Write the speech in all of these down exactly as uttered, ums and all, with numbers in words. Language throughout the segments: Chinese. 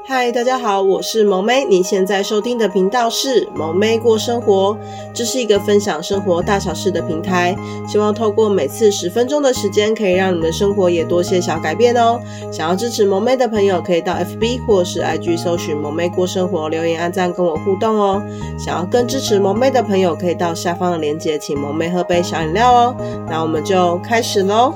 嗨，大家好，我是萌妹，你现在收听的频道是萌妹过生活，这是一个分享生活大小事的平台，希望透过每次十分钟的时间，可以让你的生活也多些小改变哦。想要支持萌妹的朋友，可以到 F B 或是 I G 搜寻萌妹过生活，留言按赞跟我互动哦。想要更支持萌妹的朋友，可以到下方的链接，请萌妹喝杯小饮料哦。那我们就开始咯。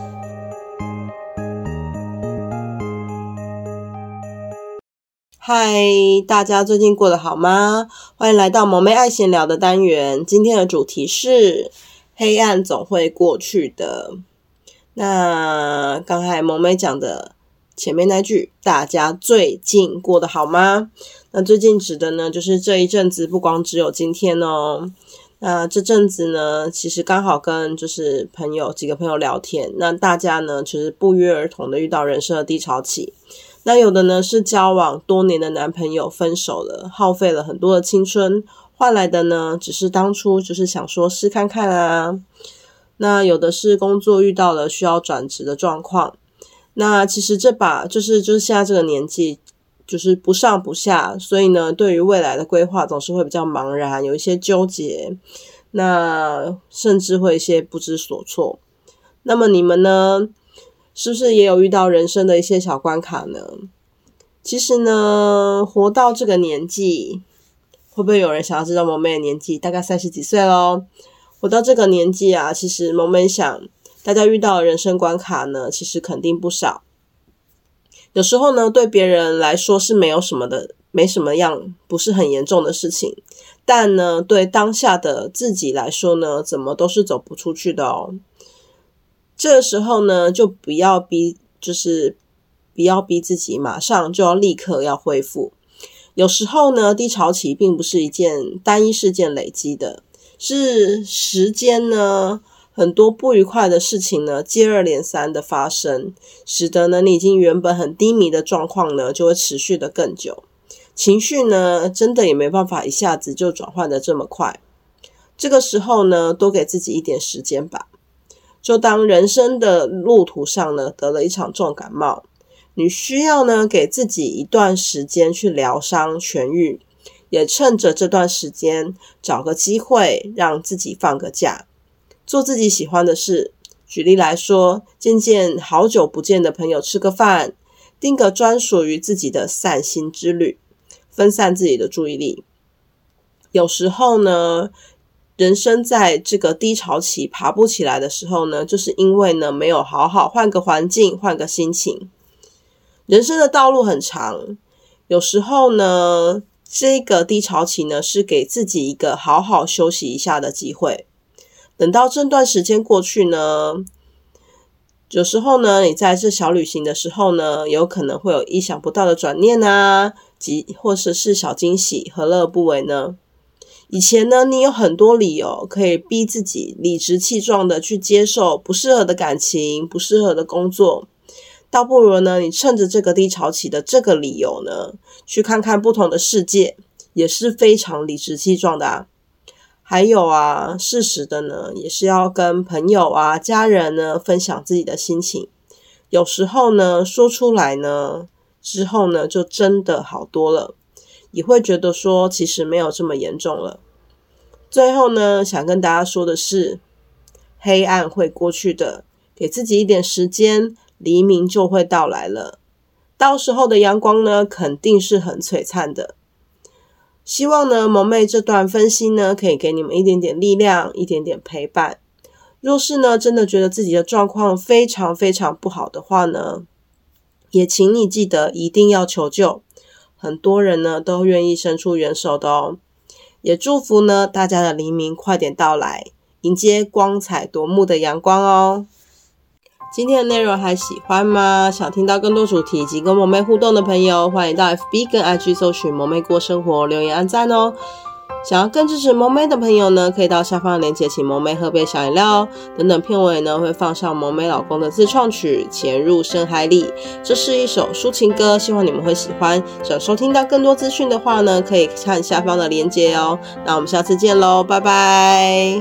嗨，大家最近过得好吗？欢迎来到萌妹爱闲聊的单元，今天的主题是黑暗总会过去的。那刚才萌妹讲的前面那句，大家最近过得好吗？那最近指的呢，就是这一阵子，不光只有今天哦。那这阵子呢，其实刚好跟就是朋友几个朋友聊天，那大家呢，其实不约而同的遇到人生的低潮期。那有的呢是交往多年的男朋友分手了，耗费了很多的青春，换来的呢只是当初就是想说试看看啊。那有的是工作遇到了需要转职的状况，那其实这把就是就是现在这个年纪就是不上不下，所以呢对于未来的规划总是会比较茫然，有一些纠结，那甚至会一些不知所措。那么你们呢，是不是也有遇到人生的一些小关卡呢？其实呢，活到这个年纪，会不会有人想要知道萌妹的年纪？大概三十几岁咯。活到这个年纪啊，其实萌妹想，大家遇到的人生关卡呢，其实肯定不少。有时候呢，对别人来说是没有什么的，没什么样，不是很严重的事情。但呢，对当下的自己来说呢，怎么都是走不出去的哦。这个时候呢，就不要逼，就是不要逼自己马上就要立刻要恢复。有时候呢，低潮期并不是一件单一事件累积的，是时间呢，很多不愉快的事情呢，接二连三的发生，使得呢，你已经原本很低迷的状况呢，就会持续的更久。情绪呢，真的也没办法一下子就转换的这么快。这个时候呢，多给自己一点时间吧。就当人生的路途上呢，得了一场重感冒，你需要呢给自己一段时间去疗伤痊愈，也趁着这段时间找个机会让自己放个假，做自己喜欢的事。举例来说，见见好久不见的朋友吃个饭，订个专属于自己的散心之旅，分散自己的注意力。有时候呢，人生在这个低潮期爬不起来的时候呢，就是因为呢没有好好换个环境，换个心情。人生的道路很长，有时候呢，这个低潮期呢是给自己一个好好休息一下的机会。等到这段时间过去呢，有时候呢，你在这小旅行的时候呢，有可能会有意想不到的转念啊，及或者是小惊喜，何乐而不为呢？以前呢，你有很多理由可以逼自己理直气壮的去接受不适合的感情，不适合的工作，倒不如呢，你趁着这个低潮期的这个理由呢，去看看不同的世界，也是非常理直气壮的啊。还有啊，适时的呢，也是要跟朋友啊、家人呢分享自己的心情。有时候呢，说出来呢，之后呢，就真的好多了。也会觉得说其实没有这么严重了。最后呢，想跟大家说的是，黑暗会过去的，给自己一点时间，黎明就会到来了。到时候的阳光呢，肯定是很璀璨的。希望呢，萌妹这段分析呢，可以给你们一点点力量，一点点陪伴。若是呢，真的觉得自己的状况非常非常不好的话呢，也请你记得一定要求救。很多人呢都愿意伸出援手的哦，也祝福呢大家的黎明快点到来，迎接光彩夺目的阳光哦。今天的内容还喜欢吗？想听到更多主题以及跟萌妹互动的朋友，欢迎到 F B 跟 I G 搜寻萌妹过生活，留言按赞哦。想要更支持萌妹的朋友呢，可以到下方的链接请萌妹喝杯小饮料哦。等等片尾呢会放上萌妹老公的自创曲《潜入深海里》，这是一首抒情歌，希望你们会喜欢。想收听到更多资讯的话呢，可以看下方的链接哦。那我们下次见咯，拜拜。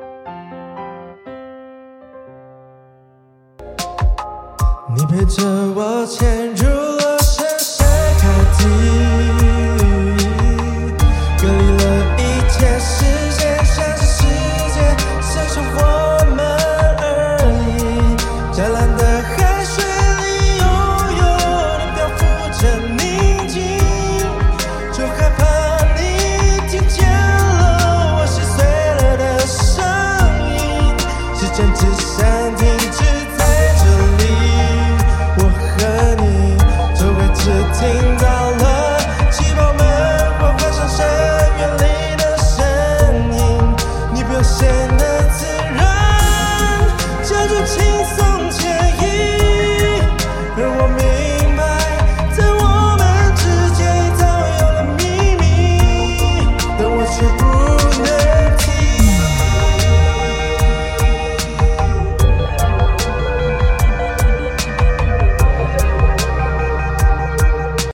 你陪着我潜入